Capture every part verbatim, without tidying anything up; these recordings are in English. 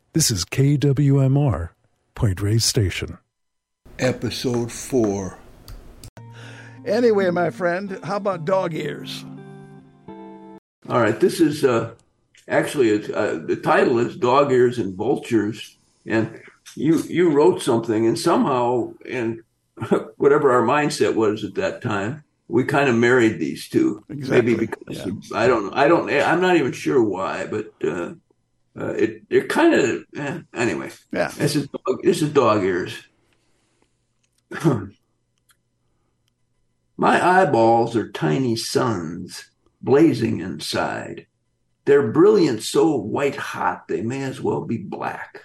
This is K W M R, Point Reyes Station. Episode four. Anyway, my friend, how about dog ears? All right, this is uh, actually, uh, the title is Dog Ears and Vultures. And you you wrote something, and somehow, in whatever our mindset was at that time, we kind of married these two. Exactly. Maybe because, yeah. of, I don't know, I don't, I'm not even sure why, but uh, uh, it, it kind of, eh, anyway. Yeah. This is, dog, this is Dog Ears. My eyeballs are tiny suns blazing inside. They're brilliant, so white hot they may as well be black.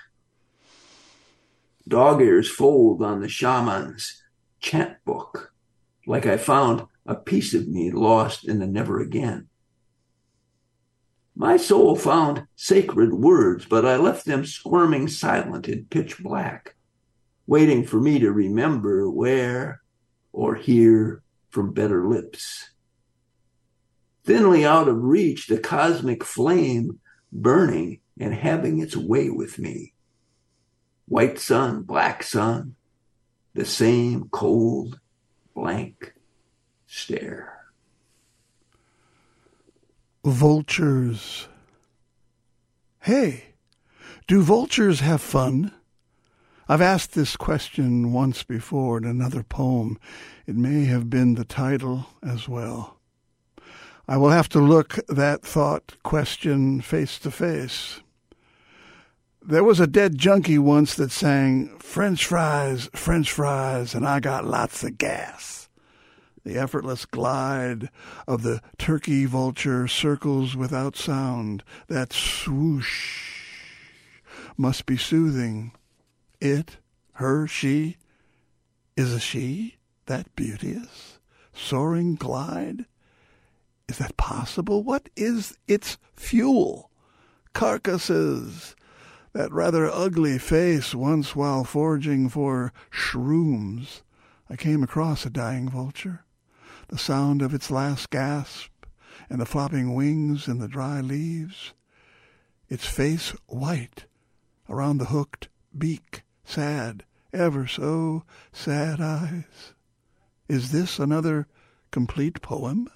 Dog ears fold on the shaman's chant book, like I found a piece of me lost in the never again. My soul found sacred words, but I left them squirming silent in pitch black, waiting for me to remember where or hear from better lips. Thinly out of reach, the cosmic flame burning and having its way with me. White sun, black sun, the same cold, blank stare. Vultures. Hey, do vultures have fun? I've asked this question once before in another poem. It may have been the title as well. I will have to look that thought question face to face. There was a dead junkie once that sang, French fries, French fries, and I got lots of gas. The effortless glide of the turkey vulture circles without sound. That swoosh must be soothing. It, her, she, is a she that beauteous, soaring glide? Is that possible? What is its fuel? Carcasses. That rather ugly face once while foraging for shrooms, I came across a dying vulture. The sound of its last gasp and the flopping wings in the dry leaves. Its face white around the hooked beak, sad, ever so sad eyes. Is this another complete poem?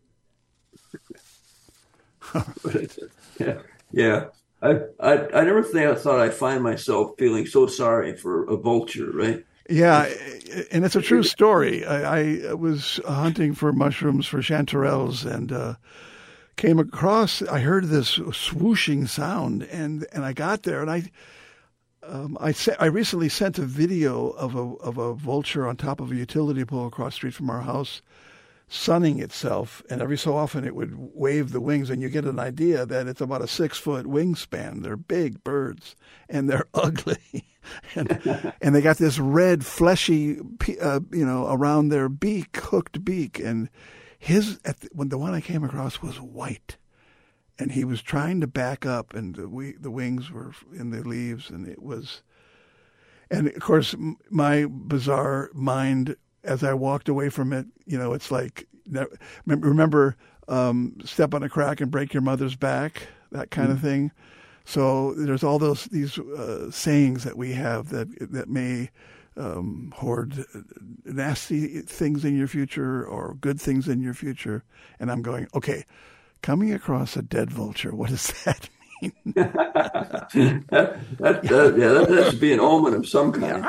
yeah, yeah. I, I I never think I thought I'd find myself feeling so sorry for a vulture, right? Yeah, and it's a true story. I, I was hunting for mushrooms for chanterelles and uh, came across, I heard this swooshing sound, and, and I got there, and I um, I, se- I recently sent a video of a of a vulture on top of a utility pole across the street from our house, sunning itself, and every so often it would wave the wings, and you get an idea that it's about a six-foot wingspan. They're big birds, and they're ugly, and and they got this red, fleshy, uh, you know, around their beak, hooked beak, and his at the, when the one I came across was white, and he was trying to back up, and the, we, the wings were in the leaves, and it was, and of course my bizarre mind, as I walked away from it, you know, it's like, remember, um, step on a crack and break your mother's back, that kind mm-hmm. of thing. So there's all those these uh, sayings that we have that that may um, hoard nasty things in your future or good things in your future. And I'm going, okay, coming across a dead vulture, what does that mean? that, that, that, yeah, that has to be an omen of some kind.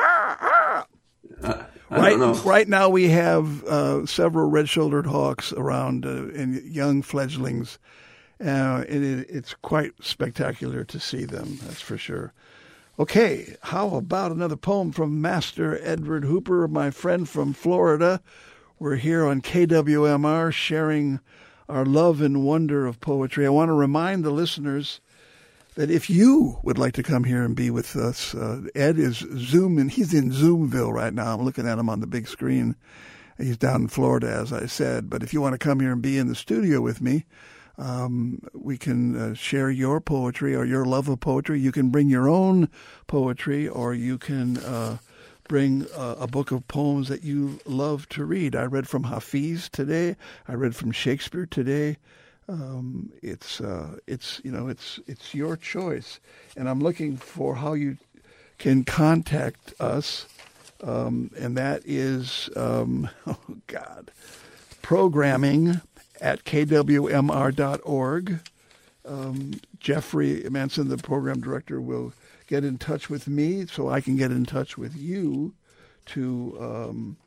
Uh, Right, right now we have uh, several red-shouldered hawks around uh, and young fledglings. Uh, and it, it's quite spectacular to see them, that's for sure. Okay, how about another poem from Master Edward Hooper, my friend from Florida. We're here on K W M R sharing our love and wonder of poetry. I want to remind the listeners that if you would like to come here and be with us, uh, Ed is Zoom, and he's in Zoomville right now. I'm looking at him on the big screen. He's down in Florida, as I said. But if you want to come here and be in the studio with me, um, we can uh, share your poetry or your love of poetry. You can bring your own poetry, or you can uh, bring uh, a book of poems that you love to read. I read from Hafiz today. I read from Shakespeare today. Um, it's uh, it's you know it's it's your choice, and I'm looking for how you can contact us, um, and that is um, oh God, programming at k w m r dot org. Um, Jeffrey Manson, the program director, will get in touch with me so I can get in touch with you to um,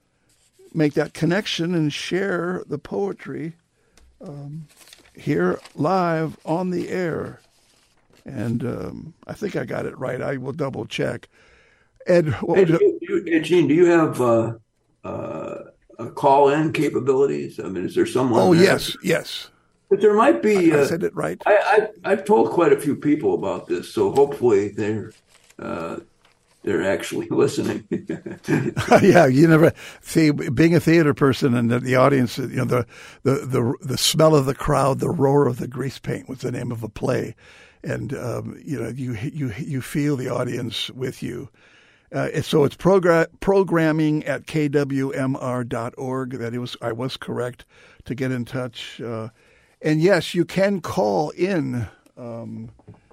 make that connection and share the poetry um, here live on the air. And um, I think I got it right. I will double check. Ed, what Hey, would do you, hey, Gene, do you have uh, uh, a call-in capabilities? I mean, is there someone? Oh, there? yes, yes. But there might be. I Uh, said it right. I, I I've told quite a few people about this, so hopefully they're uh, they're actually listening. Yeah, you never see being a theater person and the, the audience. You know, the, the the the smell of the crowd, the roar of the grease paint was the name of a play, and um, you know you you you feel the audience with you. Uh, so it's program, programming at k w m r dot org. That it was I was correct to get in touch. Uh, and yes, you can call in um,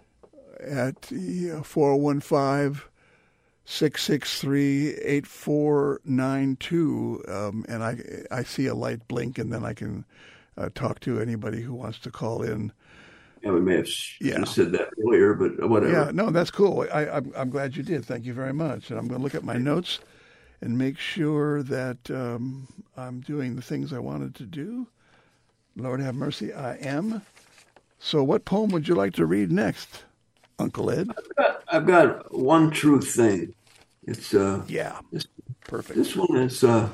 at four one five, six six three, eight four nine two. Um, and I I see a light blink, and then I can uh, talk to anybody who wants to call in. Yeah, we may have Yeah. said that earlier, but whatever. Yeah, no, that's cool. I, I'm, I'm glad you did. Thank you very much. And I'm going to look at my notes and make sure that um, I'm doing the things I wanted to do. Lord have mercy, I am. So what poem would you like to read next, Uncle Ed? I've got, I've got one true thing. It's uh, Yeah, this, perfect. this one is uh,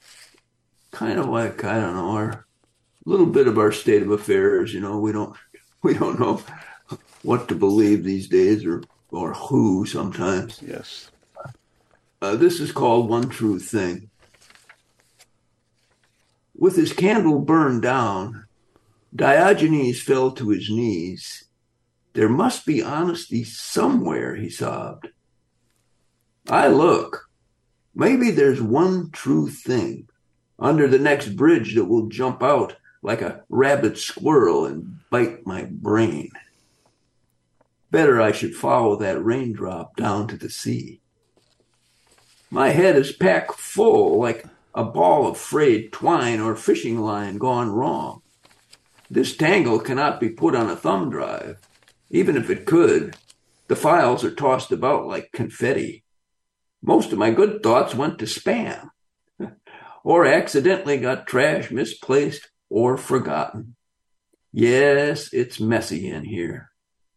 kind of like, I don't know, our a little bit of our state of affairs. You know, we don't we don't know what to believe these days, or or who sometimes. Yes. Uh, this is called One True Thing. With his candle burned down, Diogenes fell to his knees. There must be honesty somewhere, he sobbed. I look. Maybe there's one true thing under the next bridge that will jump out like a rabid squirrel and bite my brain. Better I should follow that raindrop down to the sea. My head is packed full like a ball of frayed twine or fishing line gone wrong. This tangle cannot be put on a thumb drive. Even if it could, the files are tossed about like confetti. Most of my good thoughts went to spam, or accidentally got trash misplaced or forgotten. Yes, it's messy in here.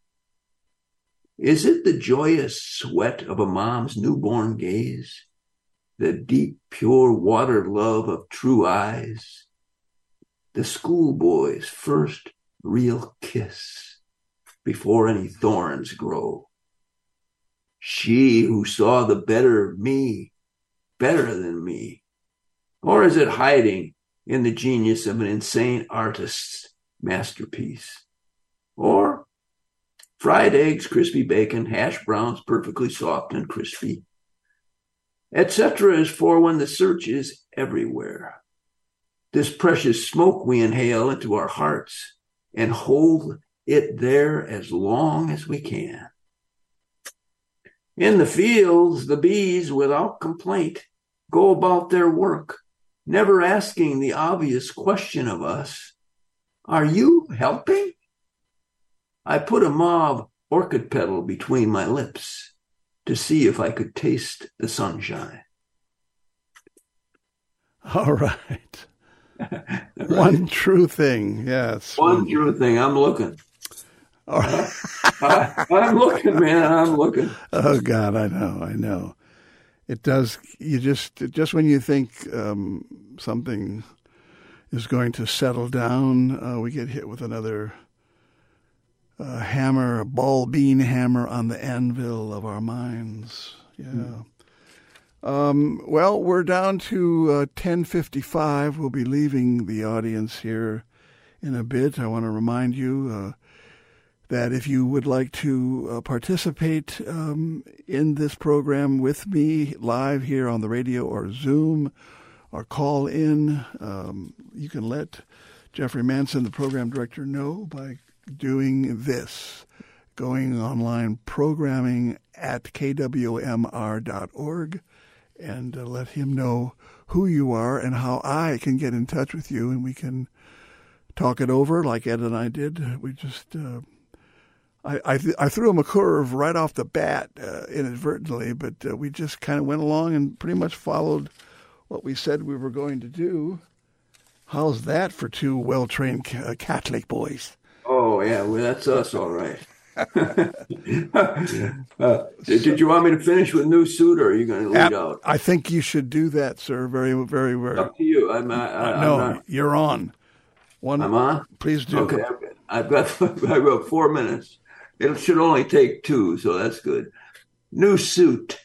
Is it the joyous sweat of a mom's newborn gaze? The deep, pure water love of true eyes? The schoolboy's first real kiss before any thorns grow? She who saw the better me, better than me? Or is it hiding in the genius of an insane artist's masterpiece? Or fried eggs, crispy bacon, hash browns perfectly soft and crispy, et cetera is for when the search is everywhere. This precious smoke we inhale into our hearts and hold it there as long as we can. In the fields, the bees, without complaint, go about their work, never asking the obvious question of us, are you helping? I put a mauve orchid petal between my lips to see if I could taste the sunshine. All right. One true thing, yes. One true thing. I'm looking. All right. I, I'm looking, man. I'm looking. Oh God, I know, I know. It does. You just just when you think um, something is going to settle down, uh, we get hit with another uh, hammer, a ball bean hammer on the anvil of our minds. Yeah. Mm. Um, well, we're down to uh, ten fifty-five. We'll be leaving the audience here in a bit. I want to remind you uh, that if you would like to uh, participate um, in this program with me live here on the radio or Zoom or call in, um, you can let Jeffrey Manson, the program director, know by doing this, going online, programming at k w m r dot org, and uh, let him know who you are and how I can get in touch with you, and we can talk it over like Ed and I did. We just, uh, I I, th- I threw him a curve right off the bat uh, inadvertently, but uh, we just kind of went along and pretty much followed what we said we were going to do. How's that for two well-trained ca- Catholic boys? Oh, yeah, well, that's us, all right. uh, did, did you want me to finish with New Suit, or are you going to lead out? I think you should do that, sir. Very, very, very. Up to you. I'm, I, I, no, I'm not... you're on. One, I'm on? Please do. Okay, I've got, I've got four minutes. It should only take two, so that's good. New Suit.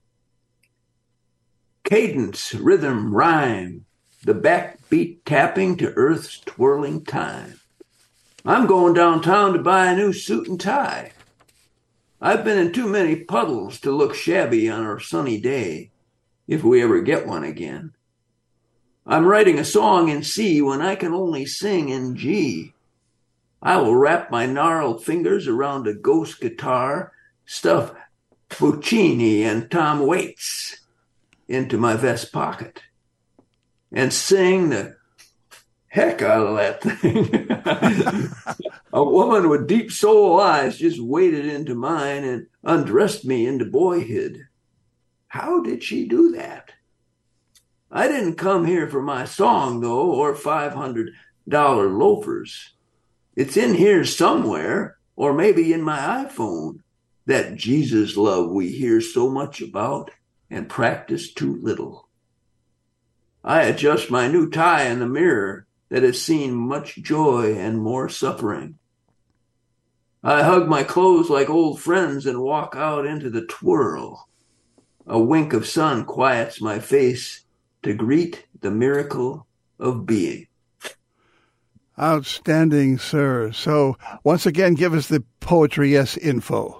Cadence, rhythm, rhyme, the backbeat tapping to earth's twirling time. I'm going downtown to buy a new suit and tie. I've been in too many puddles to look shabby on our sunny day, if we ever get one again. I'm writing a song in C when I can only sing in G. I will wrap my gnarled fingers around a ghost guitar, stuff Puccini and Tom Waits into my vest pocket, and sing the heck out of that thing. A woman with deep soul eyes just waded into mine and undressed me into boyhood. How did she do that? I didn't come here for my song, though, or five hundred dollars loafers. It's in here somewhere, or maybe in my iPhone, that Jesus love we hear so much about and practice too little. I adjust my new tie in the mirror that has seen much joy and more suffering. I hug my clothes like old friends and walk out into the twirl. A wink of sun quiets my face to greet the miracle of being. Outstanding, sir. So once again, give us the Poetry Yes info.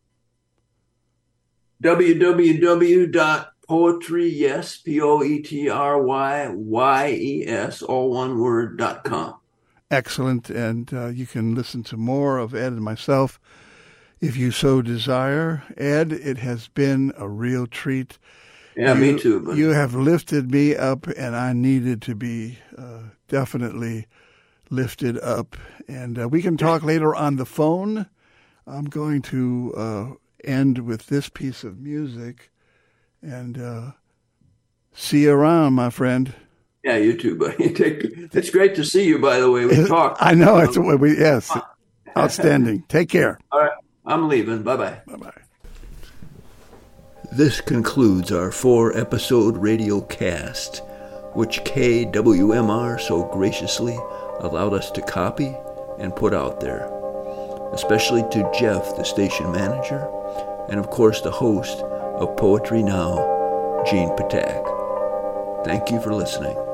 w w w dot poetry yes, P O E T R Y Y E S, all one word, dot com. Excellent. And uh, you can listen to more of Ed and myself if you so desire. Ed, it has been a real treat. Yeah, you, me too. But... You have lifted me up, and I needed to be uh, definitely lifted up. And uh, we can talk later on the phone. I'm going to uh, end with this piece of music. And uh, see you around, my friend. Yeah, you too, buddy. It's great to see you, by the way. We talked. I know. It's we yes. Outstanding. Take care. All right. I'm leaving. Bye-bye. Bye-bye. This concludes our four-episode radio cast, which K W M R so graciously allowed us to copy and put out there, especially to Jeff, the station manager, and of course the host of Poetry Now, Gene Patak. Thank you for listening.